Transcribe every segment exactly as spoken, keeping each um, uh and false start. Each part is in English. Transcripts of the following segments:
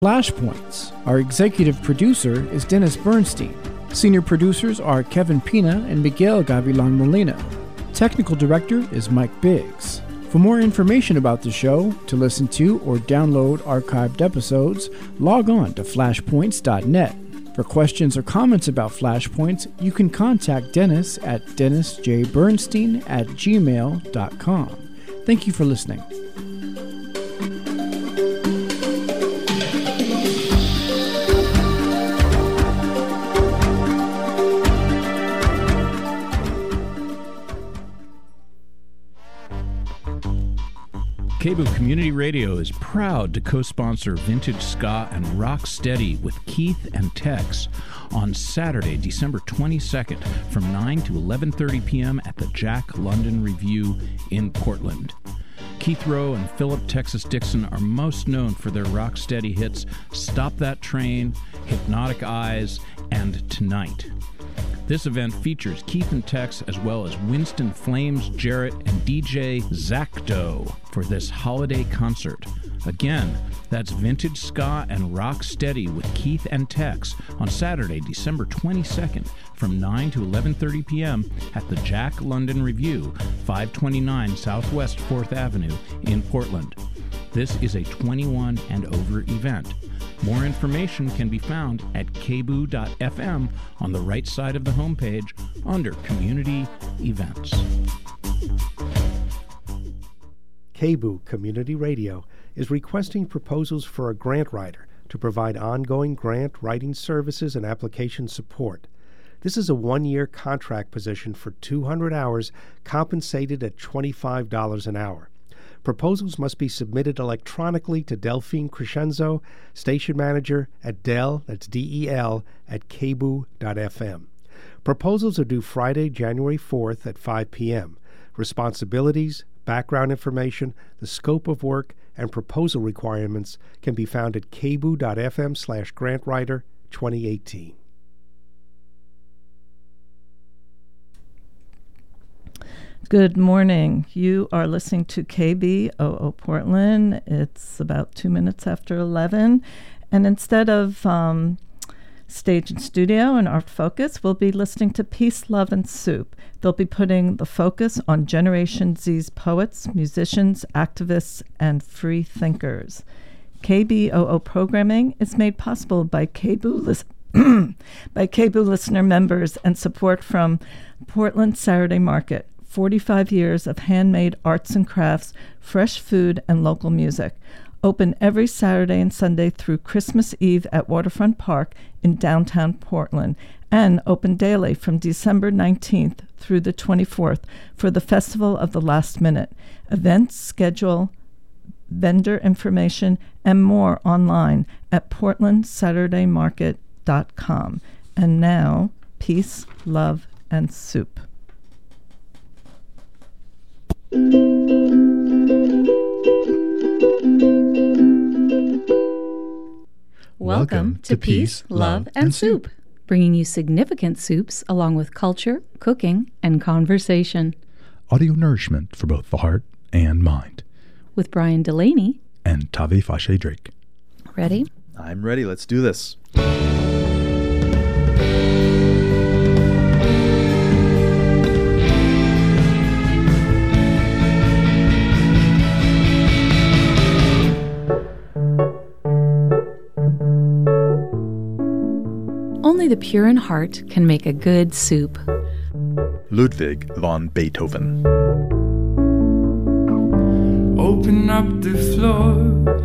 Flashpoints. Our executive producer is Dennis Bernstein. Senior producers are Kevin Pina and Miguel Gavilan Molina. Technical director is Mike Biggs. For more information about the show, to listen to or download archived episodes, log on to flashpoints dot net. For questions or comments about Flashpoints, you can contact Dennis at dennis j bernstein at gmail dot com. Thank you for listening. K B O O Community Radio is proud to co-sponsor Vintage Ska and Rock Steady with Keith and Tex on Saturday, December twenty-second from nine to eleven thirty p.m. at the Jack London Review in Portland. Keith Rowe and Philip Texas Dixon are most known for their rock steady hits Stop That Train, Hypnotic Eyes, and Tonight. This event features Keith and Tex as well as Winston Flames Jarrett and D J Zacto for this holiday concert. Again, that's Vintage Ska and Rock Steady with Keith and Tex on Saturday, December twenty-second from nine to eleven thirty p.m. at the Jack London Review, five twenty-nine Southwest fourth Avenue in Portland. This is a twenty-one and over event. More information can be found at k b o o dot f m on the right side of the homepage under Community Events. K B O O Community Radio is requesting proposals for a grant writer to provide ongoing grant writing services and application support. This is a one-year contract position for two hundred hours, compensated at twenty-five dollars an hour. Proposals must be submitted electronically to Delphine Crescenzo, station manager at Del, that's D E L, at k b o o dot f m. Proposals are due Friday, January fourth at five p.m. Responsibilities, background information, the scope of work, and proposal requirements can be found at k b o o dot f m slash grantwriter twenty eighteen. Good morning. You are listening to K B O O Portland. It's about two minutes after eleven. And instead of um, Stage and Studio and Art Focus, we'll be listening to Peace, Love, and Soup. They'll be putting the focus on Generation Z's poets, musicians, activists, and free thinkers. K B O O programming is made possible by K B O O lis- by K B O O listener members and support from Portland Saturday Market. forty-five years of handmade arts and crafts, fresh food, and local music. Open every Saturday and Sunday through Christmas Eve at Waterfront Park in downtown Portland, and open daily from December nineteenth through the twenty-fourth for the Festival of the Last Minute. Events, schedule, vendor information, and more online at portland saturday market dot com. And now, peace, love, and soup. Welcome to Peace, Love, and Soup, bringing you significant soups along with culture, cooking, and conversation. Audio nourishment for both the heart and mind. With Brian Delaney and Tave Fashe Drake. Ready? I'm ready. Let's do this. Only the pure in heart can make a good soup. Ludwig von Beethoven. Open up the floor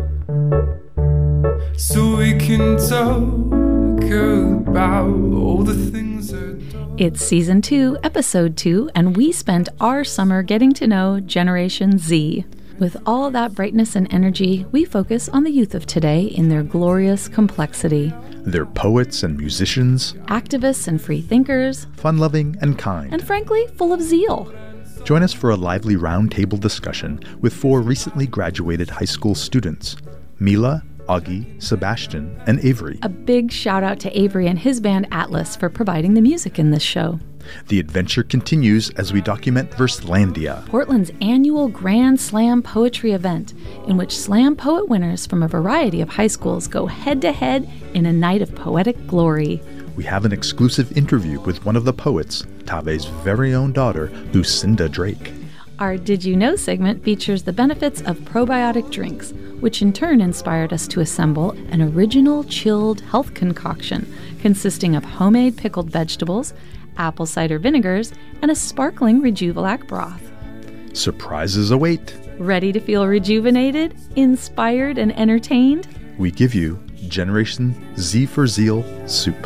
so we can talk about all the things that... It's season two, episode two, and we spent our summer getting to know Generation Z. With all that brightness and energy, we focus on the youth of today in their glorious complexity. They're poets and musicians, activists and free thinkers, fun-loving and kind, and frankly, full of zeal. Join us for a lively roundtable discussion with four recently graduated high school students, Mila, Augie, Sebastian, and Avery. A big shout out to Avery and his band Atlas for providing the music in this show. The adventure continues as we document Verslandia, Portland's annual Grand Slam poetry event, in which slam poet winners from a variety of high schools go head-to-head in a night of poetic glory. We have an exclusive interview with one of the poets, Tave's very own daughter, Lucinda Drake. Our Did You Know segment features the benefits of probiotic drinks, which in turn inspired us to assemble an original chilled health concoction consisting of homemade pickled vegetables, apple cider vinegars, and a sparkling Rejuvelac broth. Surprises await. Ready to feel rejuvenated, inspired, and entertained? We give you Generation Z for Zeal Soup.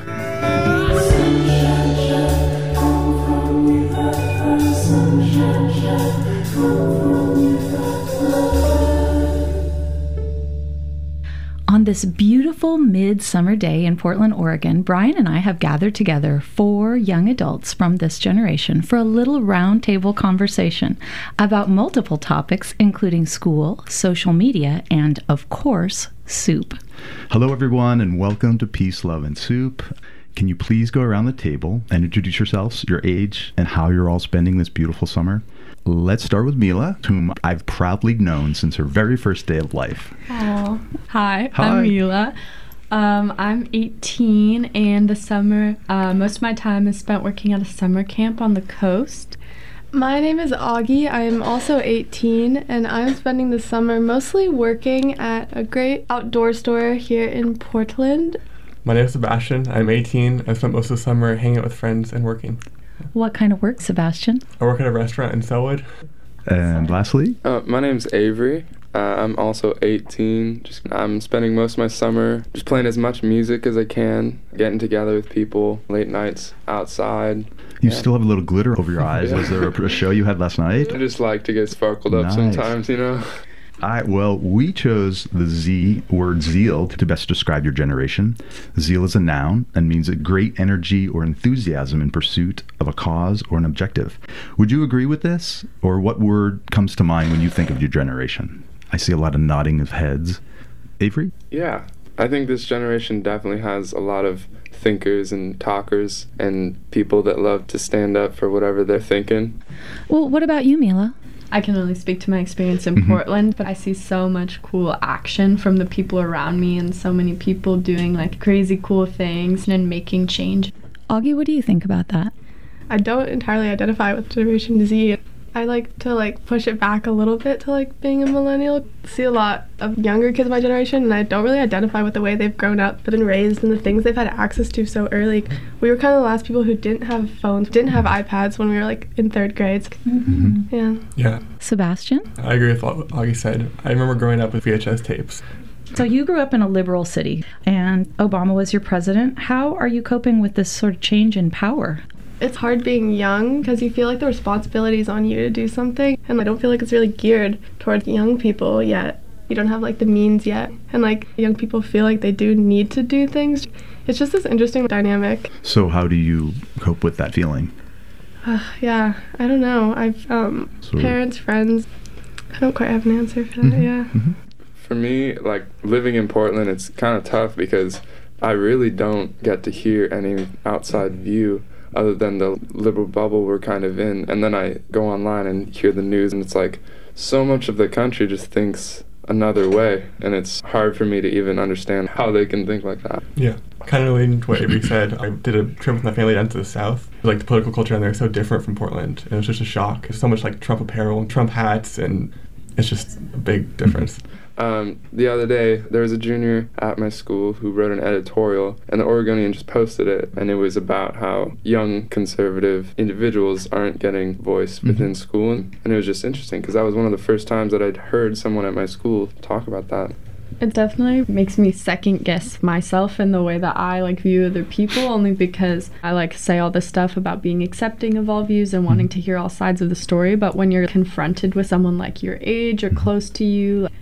On this beautiful midsummer day in Portland, Oregon, Brian and I have gathered together four young adults from this generation for a little roundtable conversation about multiple topics, including school, social media, and, of course, soup. Hello, everyone, and welcome to Peace, Love, and Soup. Can you please go around the table and introduce yourselves, your age, and how you're all spending this beautiful summer? Let's start with Mila, whom I've proudly known since her very first day of life. Oh, hi, Hi. I'm Mila. Um, I'm eighteen, and the summer, uh, most of my time is spent working at a summer camp on the coast. My name is Augie. I am also eighteen, and I'm spending the summer mostly working at a great outdoor store here in Portland. My name is Sebastian. I'm eighteen. I spent most of the summer hanging out with friends and working. What kind of work, Sebastian? I work at a restaurant in Selwood. And lastly? Uh, my name's Avery. Uh, I'm also eighteen. Just I'm spending most of my summer just playing as much music as I can, getting together with people, late nights outside. You yeah. still have a little glitter over your eyes. Yeah. Was there a, a show you had last night? I just like to get sparkled up Nice. sometimes, you know? All right, well, we chose the Z word zeal to best describe your generation. Zeal is a noun and means a great energy or enthusiasm in pursuit of a cause or an objective. Would you agree with this? Or what word comes to mind when you think of your generation? I see a lot of nodding of heads. Avery? Yeah, I think this generation definitely has a lot of thinkers and talkers and people that love to stand up for whatever they're thinking. Well, what about you, Mila? I can only speak to my experience in Mhm. Portland, but I see so much cool action from the people around me and so many people doing like crazy cool things and making change. Augie, what do you think about that? I don't entirely identify with Generation Z. I like to like push it back a little bit to like being a millennial. See a lot of younger kids of my generation, and I don't really identify with the way they've grown up, been raised, and the things they've had access to so early. We were kind of the last people who didn't have phones, didn't have iPads when we were like in third grade. Mm-hmm. Yeah. Yeah. Sebastian? I agree with what Augie said. I remember growing up with V H S tapes. So you grew up in a liberal city, and Obama was your president. How are you coping with this sort of change in power? It's hard being young because you feel like the responsibility is on you to do something, and I don't feel like it's really geared towards young people yet. You don't have like the means yet, and like young people feel like they do need to do things. It's just this interesting dynamic. So how do you cope with that feeling? Uh, yeah, I don't know. I've um, So- parents, friends. I don't quite have an answer for that. Mhm, Yeah. mhm. For me, like living in Portland, it's kind of tough because I really don't get to hear any outside view other than the liberal bubble we're kind of in. And then I go online and hear the news, and it's like so much of the country just thinks another way, and it's hard for me to even understand how they can think like that. Yeah. Kind of relating to what Avery said, I did a trip with my family down to the South. Like the political culture down there is so different from Portland. And it was just a shock. There's so much like Trump apparel and Trump hats, and it's just a big difference. Um, the other day, there was a junior at my school who wrote an editorial, and the Oregonian just posted it, and it was about how young conservative individuals aren't getting voice within Mhm. school, and, and it was just interesting because that was one of the first times that I'd heard someone at my school talk about that. It definitely makes me second guess myself in the way that I like view other people, only because I like say all this stuff about being accepting of all views and wanting to hear all sides of the story, but when you're confronted with someone like your age or close to you,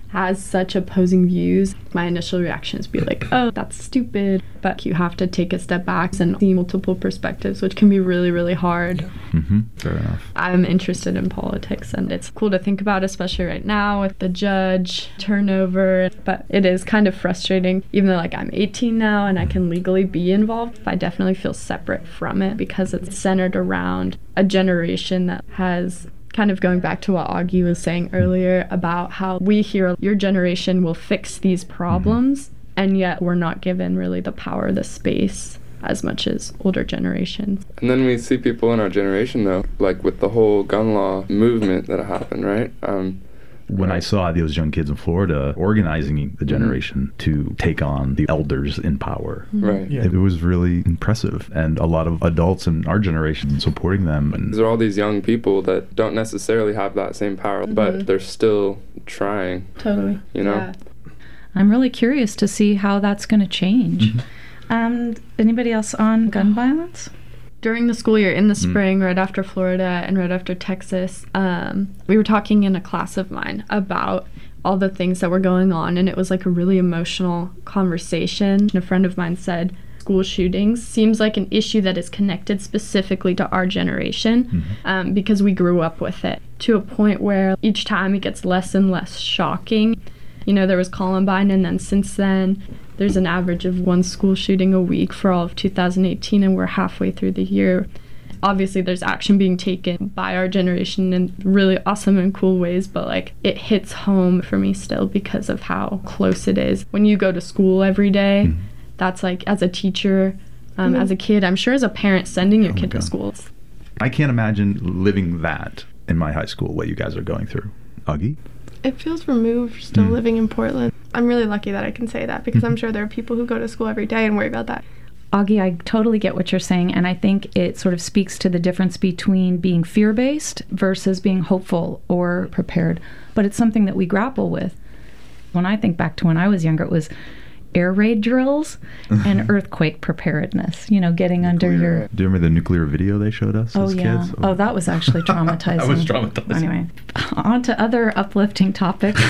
has such opposing views, my initial reaction is be like, oh, that's stupid. But you have to take a step back and see multiple perspectives, which can be really, really hard. Mm-hmm. Fair enough. I'm interested in politics, and it's cool to think about, especially right now with the judge turnover. But it is kind of frustrating, even though like I'm eighteen now and I can legally be involved. I definitely feel separate from it because it's centered around a generation that has, kind of going back to what Augie was saying earlier about how we hear your generation will fix these problems, mm-hmm. and yet we're not given really the power, the space, as much as older generations. And then we see people in our generation, though, like with the whole gun law movement that happened, right? Um, when I saw those young kids in Florida organizing the generation mm-hmm. to take on the elders in power, mm-hmm. right? Yeah. It was really impressive, and a lot of adults in our generation supporting them. And there are all these young people that don't necessarily have that same power, mm-hmm. but they're still trying. Totally. You know? Yeah. I'm really curious to see how that's going to change. Mm-hmm. Um, anybody else on gun violence? During the school year in the spring, mm. right after Florida and right after Texas, um, we were talking in a class of mine about all the things that were going on, and it was like a really emotional conversation. And a friend of mine said, school shootings seems like an issue that is connected specifically to our generation, mm-hmm. um, because we grew up with it, to a point where each time it gets less and less shocking. You know, there was Columbine, and then since then, there's an average of one school shooting a week for all of two thousand eighteen, and we're halfway through the year. Obviously, there's action being taken by our generation in really awesome and cool ways, but like it hits home for me still because of how close it is. When you go to school every day, mm-hmm. that's like, as a teacher, um, mm-hmm. as a kid, I'm sure as a parent, sending your oh kid to school. I can't imagine living that in my high school, what you guys are going through. Augie? It feels removed still mm. living in Portland. I'm really lucky that I can say that because mm-hmm. I'm sure there are people who go to school every day and worry about that. Augie, I totally get what you're saying, and I think it sort of speaks to the difference between being fear-based versus being hopeful or prepared. But it's something that we grapple with. When I think back to when I was younger, it was air raid drills and earthquake preparedness, you know, getting nuclear. under your... Do you remember the nuclear video they showed us oh, as yeah. kids? Oh, that was actually traumatizing. That was traumatizing. Anyway, on to other uplifting topics.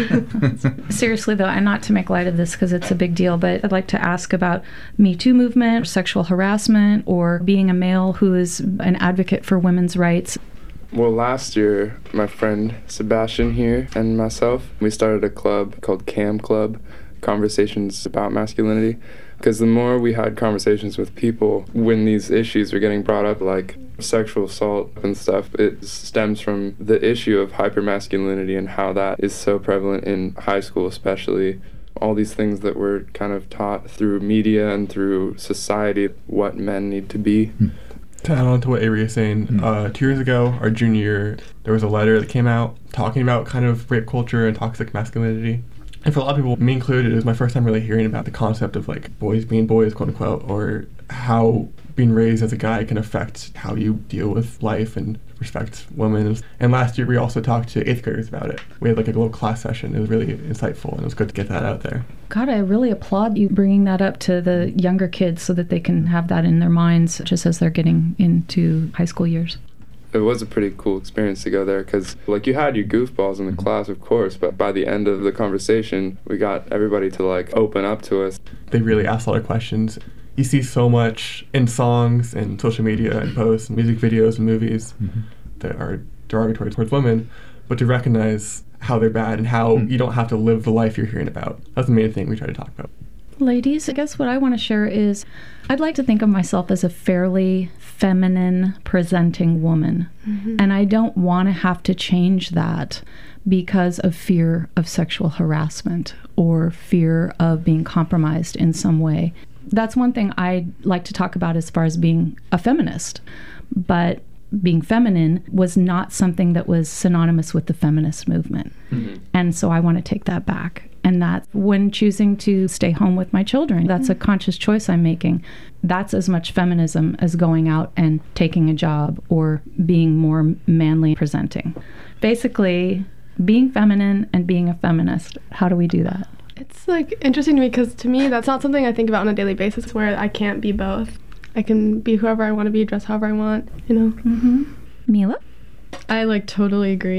Seriously, though, and not to make light of this because it's a big deal, but I'd like to ask about Me Too movement, or sexual harassment, or being a male who is an advocate for women's rights. Well, last year, my friend Sebastian here and myself, we started a club called Cam Club, Conversations About Masculinity, because the more we had conversations with people when these issues were getting brought up, like sexual assault and stuff, it stems from the issue of hypermasculinity and how that is so prevalent in high school especially. All these things that we're kind of taught through media and through society, what men need to be. Hmm. To add on to what Avery is saying, mm. uh, two years ago, our junior year, there was a letter that came out talking about kind of rape culture and toxic masculinity. And for a lot of people, me included, it was my first time really hearing about the concept of like boys being boys, quote unquote, or how being raised as a guy can affect how you deal with life and respect women. And last year we also talked to eighth graders about it. We had like a little class session. It was really insightful, and it was good to get that out there. God, I really applaud you bringing that up to the younger kids so that they can have that in their minds just as they're getting into high school years. It was a pretty cool experience to go there because, like, you had your goofballs in the class, of course, but by the end of the conversation, we got everybody to, like, open up to us. They really asked a lot of questions. You see so much in songs and social media and posts and music videos and movies mm-hmm. that are derogatory towards women, but to recognize how they're bad and how mm-hmm. you don't have to live the life you're hearing about. That's the main thing we try to talk about. Ladies, I guess what I want to share is I'd like to think of myself as a fairly feminine presenting woman. Mm-hmm. And I don't want to have to change that because of fear of sexual harassment or fear of being compromised in some way. That's one thing I like to talk about as far as being a feminist. But being feminine was not something that was synonymous with the feminist movement. Mm-hmm. And so I want to take that back. And that when choosing to stay home with my children, that's a conscious choice I'm making. That's as much feminism as going out and taking a job or being more manly presenting. Basically, being feminine and being a feminist. How do we do that? It's like interesting to me because to me, that's not something I think about on a daily basis where I can't be both. I can be whoever I want to be, dress however I want, you know? Mm-hmm. Mila? I like totally agree. And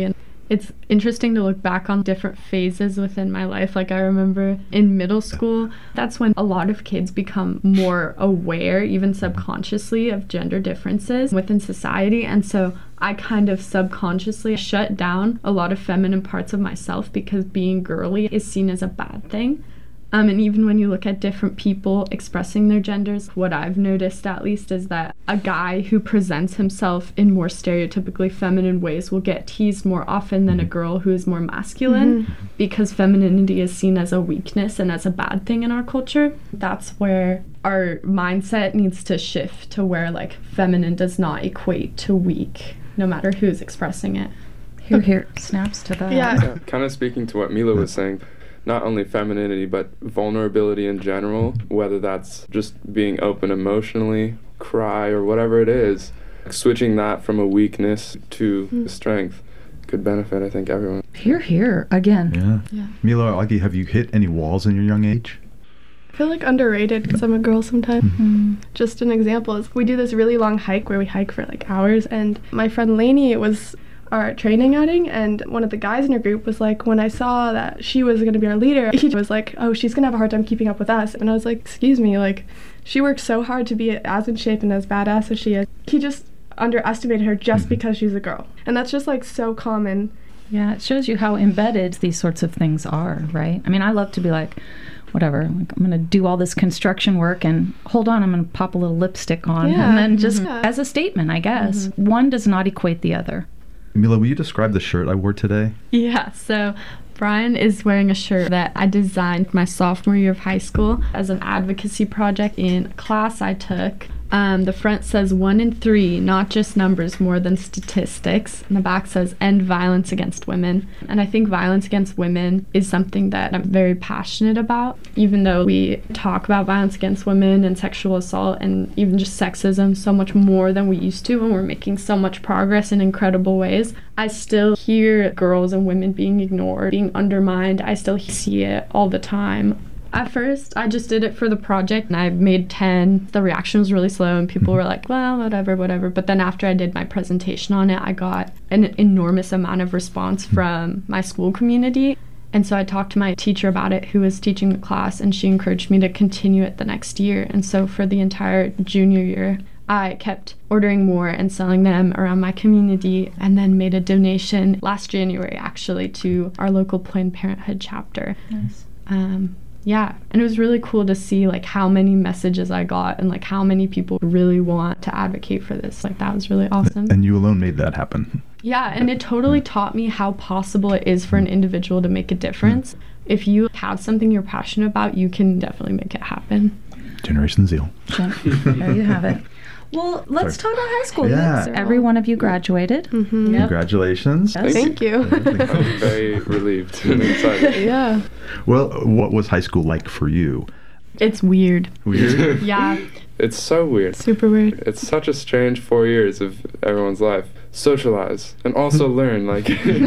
It's interesting to look back on different phases within my life. Like I remember in middle school, that's when a lot of kids become more aware, even subconsciously, of gender differences within society. And so I kind of subconsciously shut down a lot of feminine parts of myself because being girly is seen as a bad thing. Um, and even when you look at different people expressing their genders, what I've noticed at least is that a guy who presents himself in more stereotypically feminine ways will get teased more often than a girl who is more masculine mm-hmm. because femininity is seen as a weakness and as a bad thing in our culture. That's where our mindset needs to shift to where like feminine does not equate to weak, no matter who's expressing it. Here, here, snaps to that. Yeah. yeah. Kind of speaking to what Mila was saying, not only femininity, but vulnerability in general, whether that's just being open emotionally, cry, or whatever it is, switching that from a weakness to mm. strength could benefit, I think, everyone. Here, here, again. Yeah. yeah. Mila or Augie, have you hit any walls in your young age? I feel like underrated because I'm a girl sometimes. Mm-hmm. Just an example is we do this really long hike where we hike for like hours, and my friend Lainey was our training outing, and one of the guys in her group was like, when I saw that she was going to be our leader, he was like, oh, she's going to have a hard time keeping up with us. And I was like, excuse me, like, she works so hard to be as in shape and as badass as she is. He just underestimated her just mm-hmm. because she's a girl. And that's just like so common. Yeah, it shows you how embedded these sorts of things are, right? I mean, I love to be like, whatever, like, I'm going to do all this construction work and hold on, I'm going to pop a little lipstick on. Yeah. And then just yeah. as a statement, I guess. Mm-hmm. One does not equate the other. Mila, will you describe the shirt I wore today? Yeah, so Brian is wearing a shirt that I designed my sophomore year of high school as an advocacy project in a class I took. Um, the front says one in three, not just numbers, more than statistics. And the back says end violence against women. And I think violence against women is something that I'm very passionate about. Even though we talk about violence against women and sexual assault and even just sexism so much more than we used to, and we're making so much progress in incredible ways, I still hear girls and women being ignored, being undermined. I still see it all the time. At first, I just did it for the project, and I made ten. The reaction was really slow, and people were like, well, whatever, whatever. But then after I did my presentation on it, I got an enormous amount of response from my school community. And so I talked to my teacher about it, who was teaching the class, and she encouraged me to continue it the next year. And so for the entire junior year, I kept ordering more and selling them around my community, and then made a donation last January, actually, to our local Planned Parenthood chapter. Nice. Um, Yeah, and it was really cool to see like how many messages I got and like how many people really want to advocate for this. Like that was really awesome. And you alone made that happen. Yeah, and it totally taught me how possible it is for an individual to make a difference. Mm. If you have something you're passionate about, you can definitely make it happen. Generation Zeal. There you have it. Well, let's Sorry. talk about high school. Yeah. Every one of you graduated. Mm-hmm. Yep. Congratulations. Yes. Thank you. I'm very relieved and excited. Yeah. Well, what was high school like for you? It's weird. Weird? Yeah. It's so weird. Super weird. It's such a strange four years of everyone's life. Socialize and also learn, like.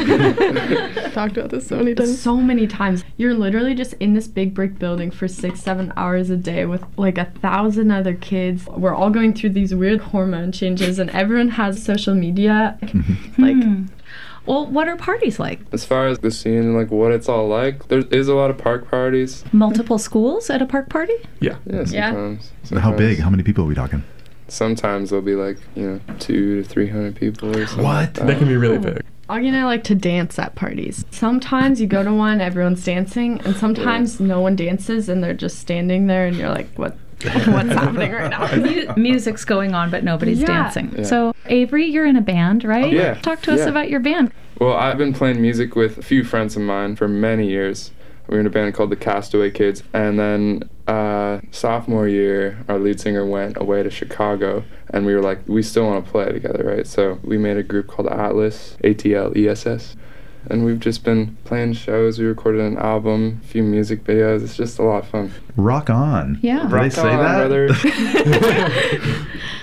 Talked about this so many times. So many times. You're literally just in this big brick building for six, seven hours a day with like a thousand other kids. We're all going through these weird hormone changes, and everyone has social media. Like, hmm. Well, what are parties like? As far as the scene and like what it's all like, there is a lot of park parties. Multiple schools at a park party? Yeah. Yeah, sometimes. Yeah. sometimes. How big? How many people are we talking? Sometimes there'll be like, you know, two to three hundred people or something. What? Like that. They can be really big. Augie and I like to dance at parties. Sometimes you go to one, everyone's dancing, and sometimes yeah. no one dances and they're just standing there and you're like, what? What's happening right now? Mu- music's going on, but nobody's yeah. dancing. Yeah. So, Avery, you're in a band, right? Oh, yeah. Talk to us yeah. about your band. Well, I've been playing music with a few friends of mine for many years. We were in a band called the Castaway Kids, and then uh, sophomore year, our lead singer went away to Chicago, and we were like, we still want to play together, right? So we made a group called Atlas, A T L E S S, and we've just been playing shows. We recorded an album, a few music videos. It's just a lot of fun. Rock on. Yeah. Did Rock they say on, that? brother.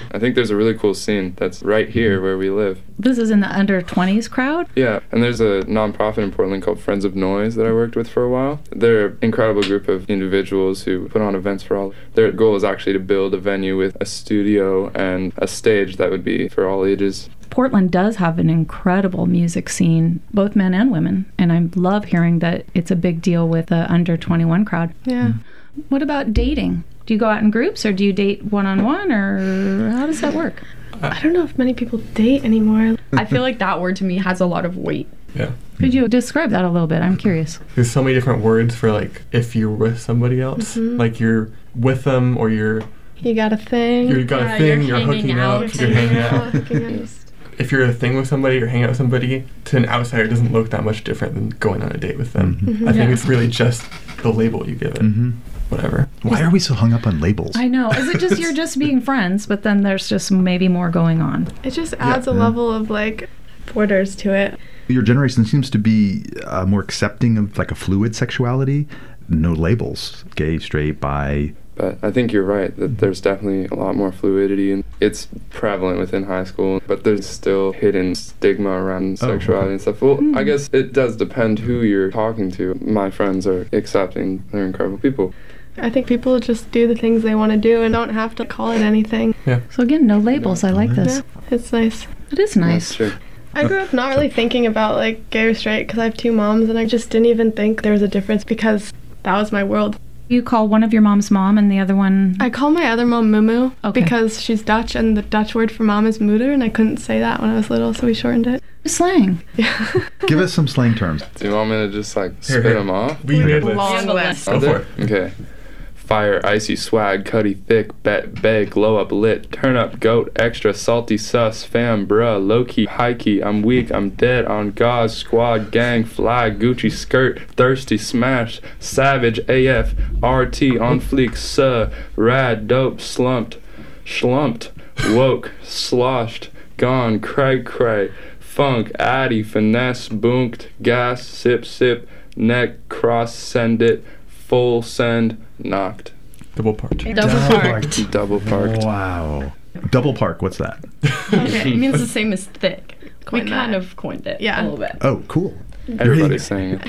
I think there's a really cool scene that's right here where we live. This is in the under twenties crowd? Yeah, and there's a nonprofit in Portland called Friends of Noise that I worked with for a while. They're an incredible group of individuals who put on events for all. Their goal is actually to build a venue with a studio and a stage that would be for all ages. Portland does have an incredible music scene, both men and women, and I love hearing that it's a big deal with the under twenty-one crowd. Yeah. What about dating? Do you go out in groups, or do you date one-on-one, or how does that work? I don't know if many people date anymore. I feel like that word to me has a lot of weight. Yeah. Could you describe that a little bit? I'm curious. There's so many different words for, like, if you're with somebody else. Mhm. Like, you're with them, or you're... You got a thing. You got Yeah, a thing, you're you're, hooking hanging out, out. you're hanging out. Hooking out. If you're a thing with somebody or hanging out with somebody, to an outsider, it doesn't look that much different than going on a date with them. Mhm. I think Yeah. it's really just the label you give it. Mm-hmm. Whatever. Why are we so hung up on labels? I know. Is it just you're just being friends, but then there's just maybe more going on? It just adds a Yeah. level of like borders to it. Your generation seems to be uh, more accepting of like a fluid sexuality, no labels, gay, straight, bi. But I think you're right that there's definitely a lot more fluidity, and it's prevalent within high school, but there's still hidden stigma around Oh, sexuality okay. and stuff. Well, I guess it does depend who you're talking to. My friends are accepting. They're incredible people. I think people just do the things they want to do and don't have to call it anything. Yeah. So again, no labels. I like this. Yeah, it's nice. It is nice. That's true. I grew up not really thinking about like gay or straight because I have two moms, and I just didn't even think there was a difference because that was my world. You call one of your mom's mom and the other one... I call my other mom Mumu Okay. because she's Dutch, and the Dutch word for mom is moeder, and I couldn't say that when I was little, so we shortened it. Slang. Yeah. Give us some slang terms. Do you want me to just like Here, spit here. them off? We made lists. Long list. Go Are for there? it. Okay. Fire, icy swag, cutty thick, bet, beg, glow up lit, turn up, goat, extra, salty, sus, fam, bruh, low key, high key, I'm weak, I'm dead, on God, squad, gang, fly, Gucci skirt, thirsty, smash, savage, A F, R T, on fleek, suh, rad, dope, slumped, schlumped, woke, sloshed, gone, cray, cray, funk, addy, finesse, bonked, gas, sip, sip, neck, cross, send it, full send, knocked. Double part. Double parked. Double parked. Wow. Double park, what's that? Okay, it means the same as thick. We Coined kind that. of coined it Yeah. a little bit. Oh, cool. Everybody's saying it.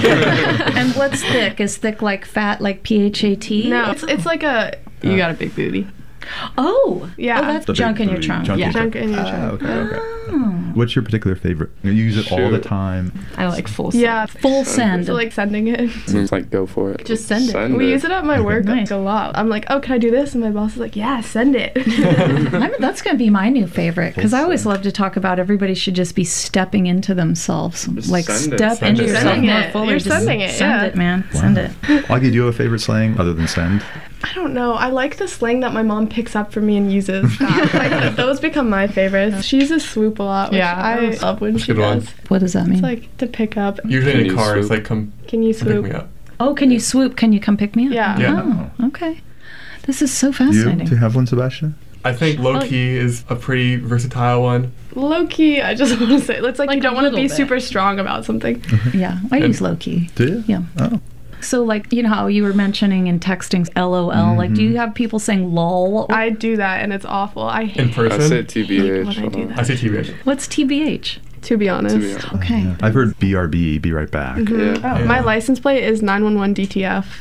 And what's thick? Is thick like fat, like P H A T? No, it's, it's like a You got a big booty. Oh. Yeah. Oh, that's The big junk in your booty, trunk. junk Yeah. in junk in your Ah, trunk. okay, okay. Oh. What's your particular favorite? You use it all the Shoot. time. I like full Yeah, Full send. so like sending it. It's like, go for it. Just send it. We use it at my work Nice. like a lot. I'm like, oh, can I do this? And my boss is like, yeah, send it. I'm, that's going to be my new favorite because I always love to talk about everybody should just be stepping into themselves. Just like send it. step Send into it. yourself Sending more it. fully. You're Just sending it, Send yeah. it, man. Send it. Augie, do you have a favorite slang other than send? I don't know. I like the slang that my mom picks up for me and uses. That, like, those become my favorites. She uses swoop a lot, which Yeah, I that was- love when she good one. does. What does that mean? It's like to pick up. Usually Can in a you car, it's swoop? like, come Can you pick swoop? me up. oh, can you swoop? Can you come pick me up? Yeah. Yeah. Oh, okay. This is so You? fascinating. Do you have one, Sebastian? I think low key is a pretty versatile one. Low key, I just want to say, it's like, Like you don't a want to be little bit. super strong about something. Yeah, I use low key. Do you? Yeah. Oh. So, like, you know how you were mentioning in texting LOL, like, do you have people saying lol? I do that, and it's awful. I hate In I person, say T B H. when I do that. I say T B H. What's T B H? To be honest. To be honest. Okay. I've heard B R B, be right back. Mhm. Yeah. Oh, my license plate is nine one one D T F.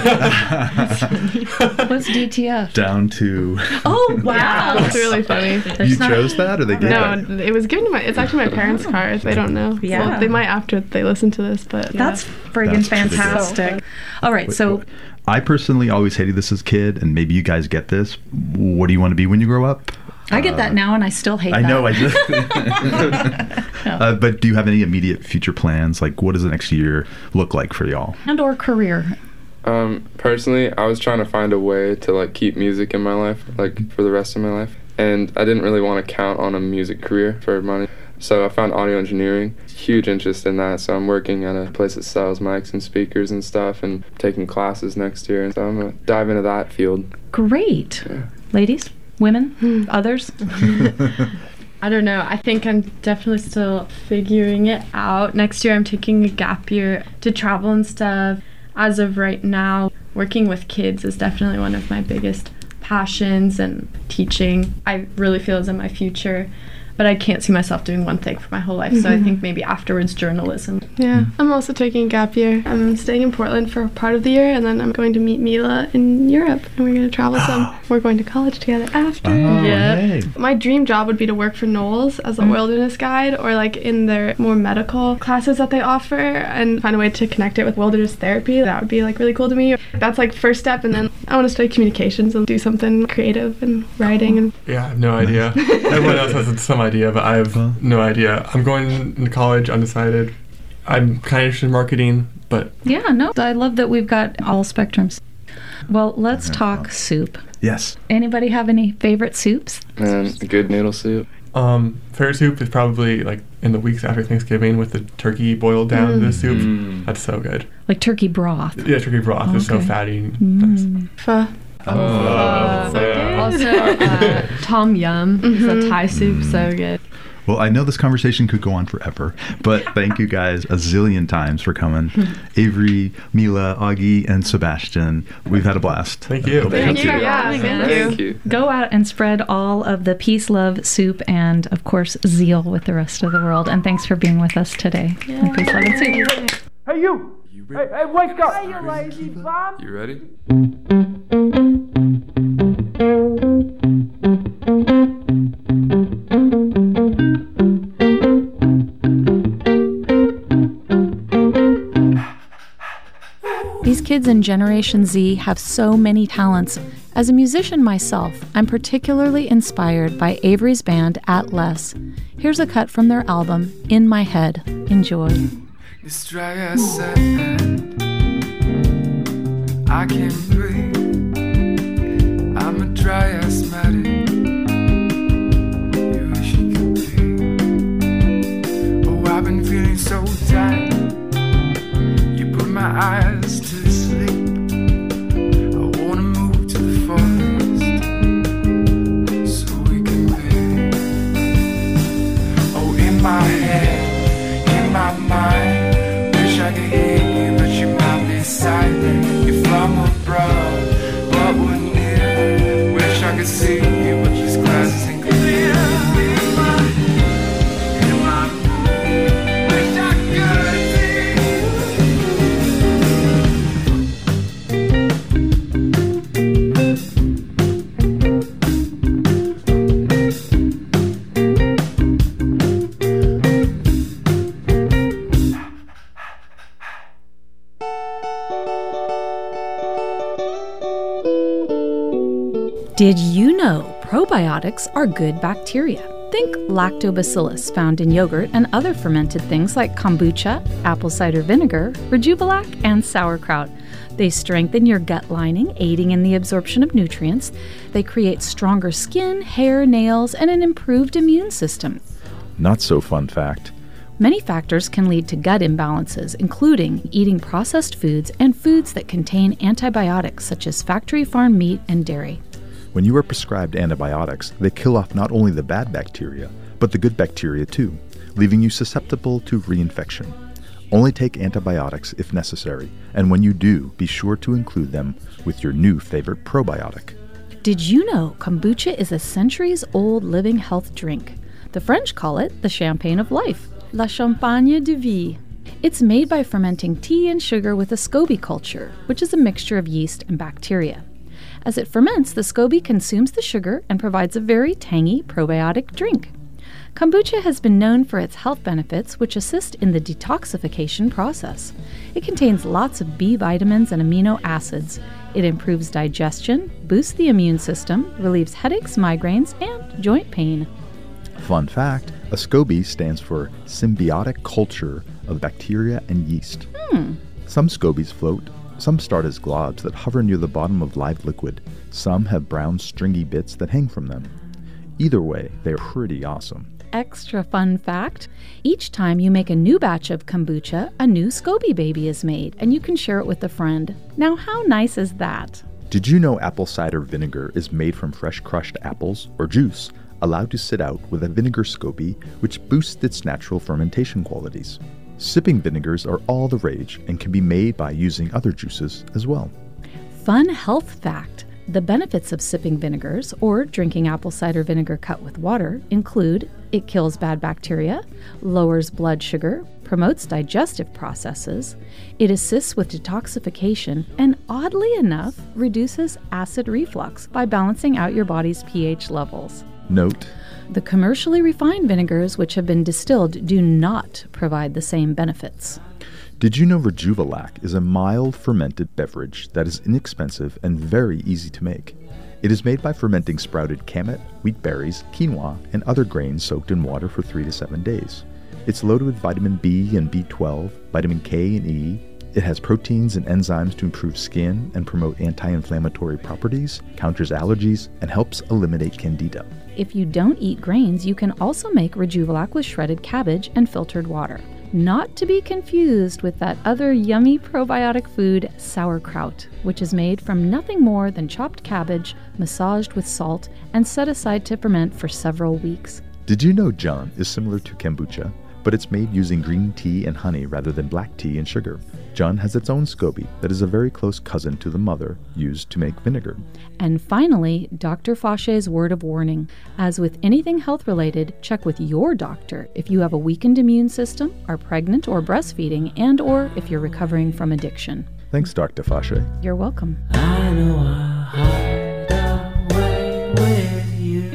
What's D T F? Down to. Oh, wow. It's really funny. You chose that or they gave No, that? it was given to my. It's actually my parents' car. They don't know. Yeah. Well, they might after they listen to this, but That's friggin' That's pretty good. fantastic. All right, so I personally always hated this as a kid, and maybe you guys get this. What do you want to be when you grow up? I get that now, and I still hate I that. know, I just. uh, but do you have any immediate future plans? Like, what does the next year look like for y'all? And or career. Um, personally, I was trying to find a way to like keep music in my life, like for the rest of my life, and I didn't really want to count on a music career for money. So I found audio engineering, huge interest in that. So I'm working at a place that sells mics and speakers and stuff, and taking classes next year. And so I'm gonna dive into that field. Great. Yeah. Ladies, women, others? I don't know. I think I'm definitely still figuring it out. Next year, I'm taking a gap year to travel and stuff. As of right now, working with kids is definitely one of my biggest passions, and teaching, I really feel is in my future. But I can't see myself doing one thing for my whole life. Mm-hmm. So I think maybe afterwards journalism. Yeah, I'm also taking a gap year. I'm staying in Portland for part of the year, and then I'm going to meet Mila in Europe, and we're going to travel some. We're going to college together after. Oh, yeah. Hey. My dream job would be to work for Knowles as a mm. wilderness guide, or like in their more medical classes that they offer, and find a way to connect it with wilderness therapy. That would be like really cool to me. That's like first step, and then I want to study communications and do something creative and writing. And yeah, I have no idea. Everyone else has some idea, but I have huh? no idea. I'm going to college undecided. I'm kind of interested in marketing, but... Yeah, no, I love that we've got all spectrums. Well, let's okay. talk soup. Yes. Anybody have any favorite soups? And a good noodle soup. Um, favorite soup is probably like in the weeks after Thanksgiving with the turkey boiled down mm. into the soup. Mm. That's so good. Like turkey broth. Yeah, turkey broth okay. is so fatty. Mm. Nice. Pho. Oh, uh, so good. Also, uh, tom yum is Mm-hmm. a Thai soup, so good. Well, I know this conversation could go on forever, but thank you guys a zillion times for coming. Avery, Mila, Augie, and Sebastian, we've had a blast. Thank you. Thank, thank you. you. Yeah, thank, thank you. Go out and spread all of the peace, love, soup, and, of course, zeal with the rest of the world. And thanks for being with us today. Yeah. And peace, love, and soup. Hey, you! You Hey, hey, wake up! Hey, you lazy bum! You ready? These kids in Generation Z have so many talents. As a musician myself, I'm particularly inspired by Avery's band At Less. Here's a cut from their album, In My Head. Enjoy. This dry ass sand, I can't breathe. I'm a dry asthmatic. You wish you could be. Oh, I've been feeling so tired. You put my eyes to sleep. I wanna move to the forest so we can be. Oh, in my head, in my mind. I could hear you, but you might be silent. You're from abroad, but we're near. Wish I could see you, but these glasses ain't clear. In my, in my room, wish I Did you know probiotics are good bacteria? Think lactobacillus found in yogurt and other fermented things like kombucha, apple cider vinegar, Rejuvelac, and sauerkraut. They strengthen your gut lining, aiding in the absorption of nutrients. They create stronger skin, hair, nails, and an improved immune system. Not so fun fact. Many factors can lead to gut imbalances, including eating processed foods and foods that contain antibiotics such as factory farm meat and dairy. When you are prescribed antibiotics, they kill off not only the bad bacteria, but the good bacteria too, leaving you susceptible to reinfection. Only take antibiotics if necessary, and when you do, be sure to include them with your new favorite probiotic. Did you know kombucha is a centuries-old living health drink? The French call it the champagne of life, la champagne de vie. It's made by fermenting tea and sugar with a SCOBY culture, which is a mixture of yeast and bacteria. As it ferments, the SCOBY consumes the sugar and provides a very tangy probiotic drink. Kombucha has been known for its health benefits, which assist in the detoxification process. It contains lots of B vitamins and amino acids. It improves digestion, boosts the immune system, relieves headaches, migraines, and joint pain. Fun fact, a SCOBY stands for symbiotic culture of bacteria and yeast. Hmm. Some SCOBYs float. Some start as globs that hover near the bottom of live liquid. Some have brown stringy bits that hang from them. Either way, they're pretty awesome. Extra fun fact, each time you make a new batch of kombucha, a new SCOBY baby is made, and you can share it with a friend. Now, how nice is that? Did you know apple cider vinegar is made from fresh crushed apples or juice, allowed to sit out with a vinegar SCOBY, which boosts its natural fermentation qualities? Sipping vinegars are all the rage and can be made by using other juices as well. Fun health fact, The benefits of sipping vinegars or drinking apple cider vinegar cut with water include it kills bad bacteria, lowers blood sugar, promotes digestive processes, it assists with detoxification, and oddly enough, reduces acid reflux by balancing out your body's pH levels. Note: the commercially refined vinegars which have been distilled do not provide the same benefits. Did you know Rejuvelac is a mild fermented beverage that is inexpensive and very easy to make? It is made by fermenting sprouted kamut, wheat berries, quinoa, and other grains soaked in water for three to seven days. It's loaded with vitamin B and B twelve, vitamin K and E. It has proteins and enzymes to improve skin and promote anti-inflammatory properties, counters allergies, and helps eliminate candida. If you don't eat grains, you can also make Rejuvelac with shredded cabbage and filtered water. Not to be confused with that other yummy probiotic food, sauerkraut, which is made from nothing more than chopped cabbage, massaged with salt, and set aside to ferment for several weeks. Did you know John is similar to kombucha, but it's made using green tea and honey rather than black tea and sugar? John has its own SCOBY that is a very close cousin to the mother used to make vinegar. And finally, Doctor Fauché's word of warning. As with anything health-related, check with your doctor if you have a weakened immune system, are pregnant or breastfeeding, and or if you're recovering from addiction. Thanks, Doctor Fauché. You're welcome. I know I'll hide away with you.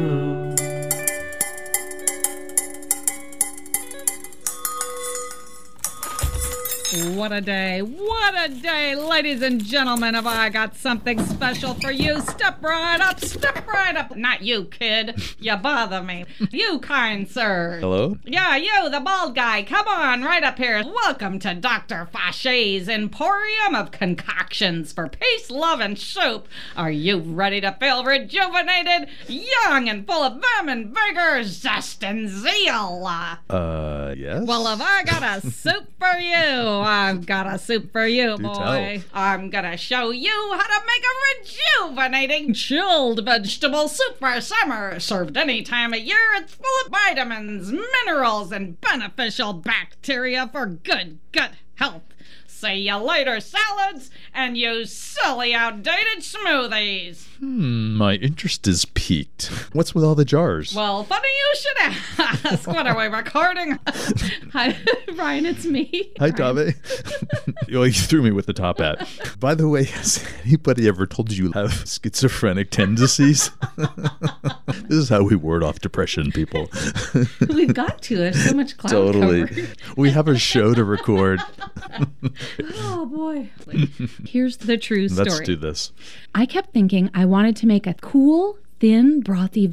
What a day, what a day, ladies and gentlemen, have I got something special for you. Step right up, step right up. Not you, kid, you bother me. You, kind sir. Hello? Yeah, you, the bald guy, come on, right up here. Welcome to Doctor Fauché's Emporium of Concoctions for Peace, Love, and Soup. Are you ready to feel rejuvenated, young, and full of vim and vigor, zest, and zeal? Uh, yes? Well, have I got a soup for you? I've got a soup for you, Do boy. tell. I'm gonna show you how to make a rejuvenating chilled vegetable soup for summer. Served any time of year, it's full of vitamins, minerals, and beneficial bacteria for good gut health. See you later, salads, and you silly outdated smoothies. Hmm, my interest is piqued. What's with all the jars? Well, funny you should ask. What are we recording? Hi, Ryan, it's me. Hi, Tommy. Oh, you threw me with the top hat. By the way, has anybody ever told you you have schizophrenic tendencies? This is how we ward off depression, people. We've got to. There's so much cloud Totally. cover. We have a show to record. Oh, boy. Here's the true story. Let's do this. I kept thinking I wanted to make a cool, thin, brothy